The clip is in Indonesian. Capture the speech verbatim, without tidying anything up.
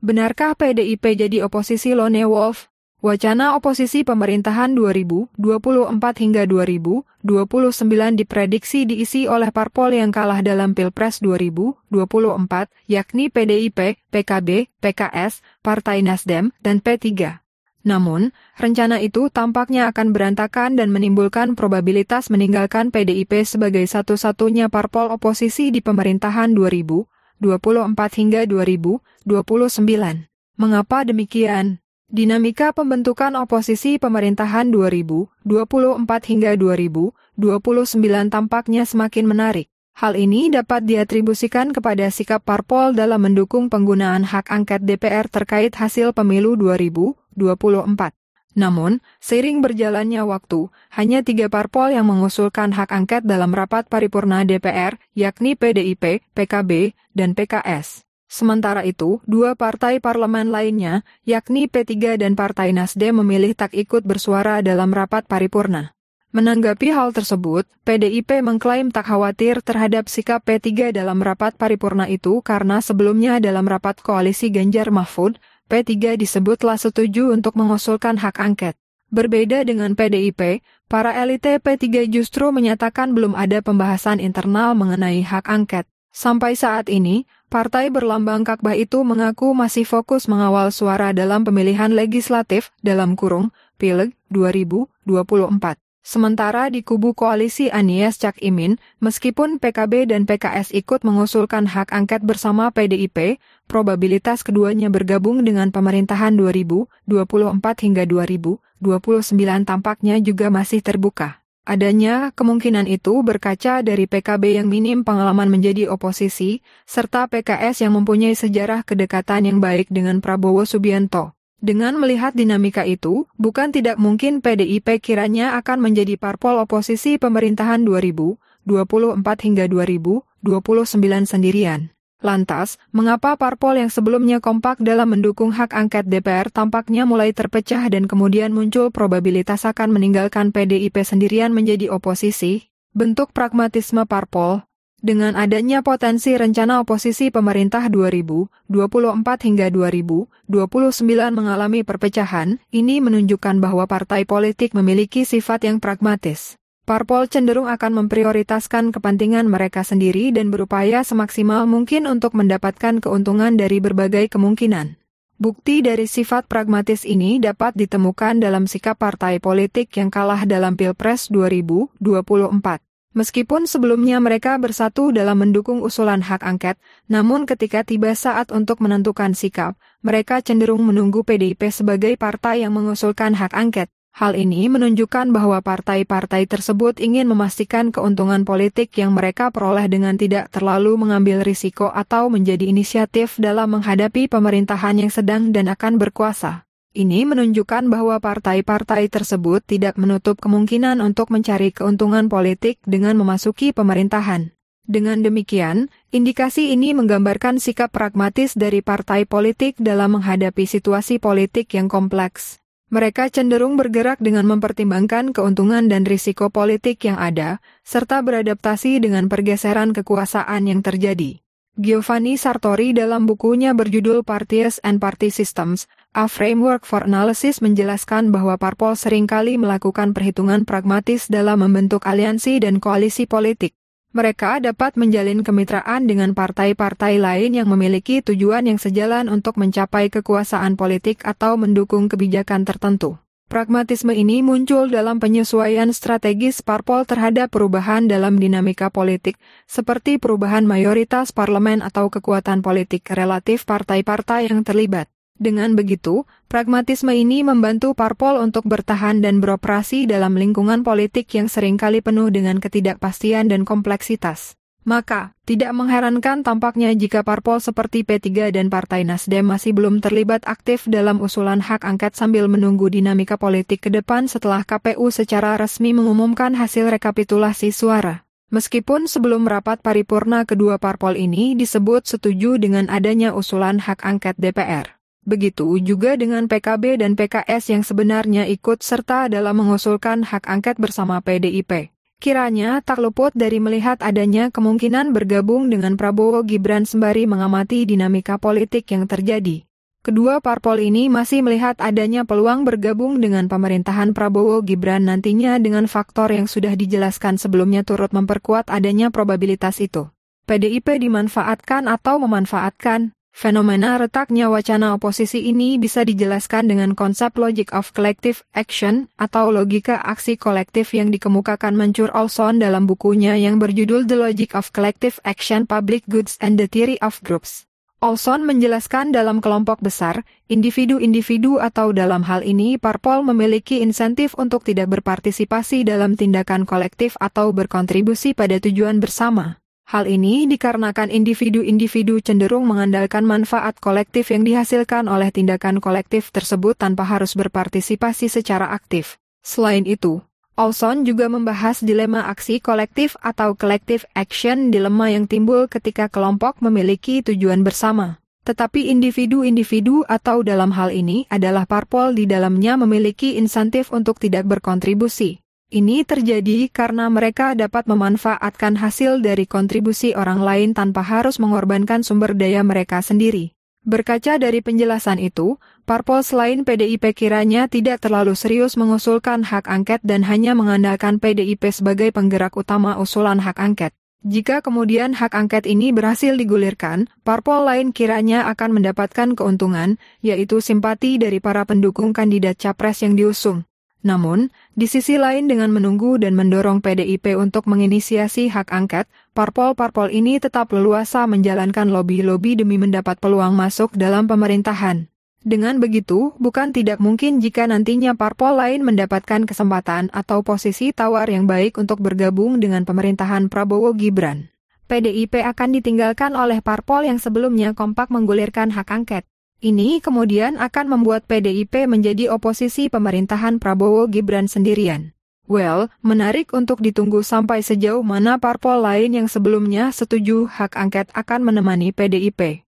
Benarkah P D I P jadi oposisi lone wolf? Wacana oposisi pemerintahan dua ribu dua puluh empat hingga dua ribu dua puluh sembilan diprediksi diisi oleh parpol yang kalah dalam Pilpres dua ribu dua puluh empat, yakni P D I P, P K B, P K S, Partai Nasdem, dan P tiga. Namun, rencana itu tampaknya akan berantakan dan menimbulkan probabilitas meninggalkan P D I P sebagai satu-satunya parpol oposisi di pemerintahan dua ribu dua puluh empat hingga dua ribu dua puluh sembilan. Mengapa demikian? Dinamika pembentukan oposisi pemerintahan dua ribu dua puluh empat hingga dua ribu dua puluh sembilan tampaknya semakin menarik. Hal ini dapat diatribusikan kepada sikap parpol dalam mendukung penggunaan hak angket D P R terkait hasil pemilu dua ribu dua puluh empat. Namun, seiring berjalannya waktu, hanya tiga parpol yang mengusulkan hak angket dalam rapat paripurna D P R, yakni P D I P, P K B, dan P K S. Sementara itu, dua partai parlemen lainnya, yakni P tiga dan Partai Nasdem memilih tak ikut bersuara dalam rapat paripurna. Menanggapi hal tersebut, P D I P mengklaim tak khawatir terhadap sikap P tiga dalam rapat paripurna itu karena sebelumnya dalam rapat koalisi Ganjar Mahfud, P tiga disebutlah setuju untuk mengusulkan hak angket. Berbeda dengan P D I P, para elite P tiga justru menyatakan belum ada pembahasan internal mengenai hak angket. Sampai saat ini, partai berlambang Kakbah itu mengaku masih fokus mengawal suara dalam pemilihan legislatif dalam kurung Pileg dua ribu dua puluh empat. Sementara di kubu koalisi Anies Cak Imin, meskipun P K B dan P K S ikut mengusulkan hak angket bersama P D I P, probabilitas keduanya bergabung dengan pemerintahan dua ribu dua puluh empat hingga dua ribu dua puluh sembilan tampaknya juga masih terbuka. Adanya kemungkinan itu berkaca dari P K B yang minim pengalaman menjadi oposisi, serta P K S yang mempunyai sejarah kedekatan yang baik dengan Prabowo Subianto. Dengan melihat dinamika itu, bukan tidak mungkin P D I P kiranya akan menjadi parpol oposisi pemerintahan dua ribu dua puluh empat hingga dua ribu dua puluh sembilan sendirian. Lantas, mengapa parpol yang sebelumnya kompak dalam mendukung hak angket D P R tampaknya mulai terpecah dan kemudian muncul probabilitas akan meninggalkan P D I P sendirian menjadi oposisi? Bentuk pragmatisme parpol. Dengan adanya potensi rencana oposisi pemerintah dua ribu dua puluh empat hingga dua ribu dua puluh sembilan mengalami perpecahan, ini menunjukkan bahwa partai politik memiliki sifat yang pragmatis. Parpol cenderung akan memprioritaskan kepentingan mereka sendiri dan berupaya semaksimal mungkin untuk mendapatkan keuntungan dari berbagai kemungkinan. Bukti dari sifat pragmatis ini dapat ditemukan dalam sikap partai politik yang kalah dalam Pilpres dua ribu dua puluh empat. Meskipun sebelumnya mereka bersatu dalam mendukung usulan hak angket, namun ketika tiba saat untuk menentukan sikap, mereka cenderung menunggu P D I P sebagai partai yang mengusulkan hak angket. Hal ini menunjukkan bahwa partai-partai tersebut ingin memastikan keuntungan politik yang mereka peroleh dengan tidak terlalu mengambil risiko atau menjadi inisiatif dalam menghadapi pemerintahan yang sedang dan akan berkuasa. Ini menunjukkan bahwa partai-partai tersebut tidak menutup kemungkinan untuk mencari keuntungan politik dengan memasuki pemerintahan. Dengan demikian, indikasi ini menggambarkan sikap pragmatis dari partai politik dalam menghadapi situasi politik yang kompleks. Mereka cenderung bergerak dengan mempertimbangkan keuntungan dan risiko politik yang ada, serta beradaptasi dengan pergeseran kekuasaan yang terjadi. Giovanni Sartori dalam bukunya berjudul Parties and Party Systems, A Framework for Analysis menjelaskan bahwa parpol seringkali melakukan perhitungan pragmatis dalam membentuk aliansi dan koalisi politik. Mereka dapat menjalin kemitraan dengan partai-partai lain yang memiliki tujuan yang sejalan untuk mencapai kekuasaan politik atau mendukung kebijakan tertentu. Pragmatisme ini muncul dalam penyesuaian strategis parpol terhadap perubahan dalam dinamika politik, seperti perubahan mayoritas parlemen atau kekuatan politik relatif partai-partai yang terlibat. Dengan begitu, pragmatisme ini membantu parpol untuk bertahan dan beroperasi dalam lingkungan politik yang seringkali penuh dengan ketidakpastian dan kompleksitas. Maka, tidak mengherankan tampaknya jika parpol seperti P tiga dan Partai Nasdem masih belum terlibat aktif dalam usulan hak angket sambil menunggu dinamika politik ke depan setelah K P U secara resmi mengumumkan hasil rekapitulasi suara. Meskipun sebelum rapat paripurna kedua parpol ini disebut setuju dengan adanya usulan hak angket D P R. Begitu juga dengan P K B dan P K S yang sebenarnya ikut serta dalam mengusulkan hak angket bersama P D I P. Kiranya tak luput dari melihat adanya kemungkinan bergabung dengan Prabowo Gibran sembari mengamati dinamika politik yang terjadi. Kedua parpol ini masih melihat adanya peluang bergabung dengan pemerintahan Prabowo Gibran nantinya dengan faktor yang sudah dijelaskan sebelumnya turut memperkuat adanya probabilitas itu. P D I P dimanfaatkan atau memanfaatkan. Fenomena retaknya wacana oposisi ini bisa dijelaskan dengan konsep logic of collective action atau logika aksi kolektif yang dikemukakan Mansur Olson dalam bukunya yang berjudul The Logic of Collective Action, Public Goods and the Theory of Groups. Olson menjelaskan dalam kelompok besar, individu-individu atau dalam hal ini parpol memiliki insentif untuk tidak berpartisipasi dalam tindakan kolektif atau berkontribusi pada tujuan bersama. Hal ini dikarenakan individu-individu cenderung mengandalkan manfaat kolektif yang dihasilkan oleh tindakan kolektif tersebut tanpa harus berpartisipasi secara aktif. Selain itu, Olson juga membahas dilema aksi kolektif atau collective action, dilema yang timbul ketika kelompok memiliki tujuan bersama. Tetapi individu-individu atau dalam hal ini adalah parpol di dalamnya memiliki insentif untuk tidak berkontribusi. Ini terjadi karena mereka dapat memanfaatkan hasil dari kontribusi orang lain tanpa harus mengorbankan sumber daya mereka sendiri. Berkaca dari penjelasan itu, parpol selain P D I P kiranya tidak terlalu serius mengusulkan hak angket dan hanya mengandalkan P D I P sebagai penggerak utama usulan hak angket. Jika kemudian hak angket ini berhasil digulirkan, parpol lain kiranya akan mendapatkan keuntungan, yaitu simpati dari para pendukung kandidat capres yang diusung. Namun, di sisi lain dengan menunggu dan mendorong P D I P untuk menginisiasi hak angket, parpol-parpol ini tetap leluasa menjalankan lobi-lobi demi mendapat peluang masuk dalam pemerintahan. Dengan begitu, bukan tidak mungkin jika nantinya parpol lain mendapatkan kesempatan atau posisi tawar yang baik untuk bergabung dengan pemerintahan Prabowo Gibran. P D I P akan ditinggalkan oleh parpol yang sebelumnya kompak menggulirkan hak angket. Ini kemudian akan membuat P D I P menjadi oposisi pemerintahan Prabowo Gibran sendirian. Well, menarik untuk ditunggu sampai sejauh mana parpol lain yang sebelumnya setuju hak angket akan menemani P D I P.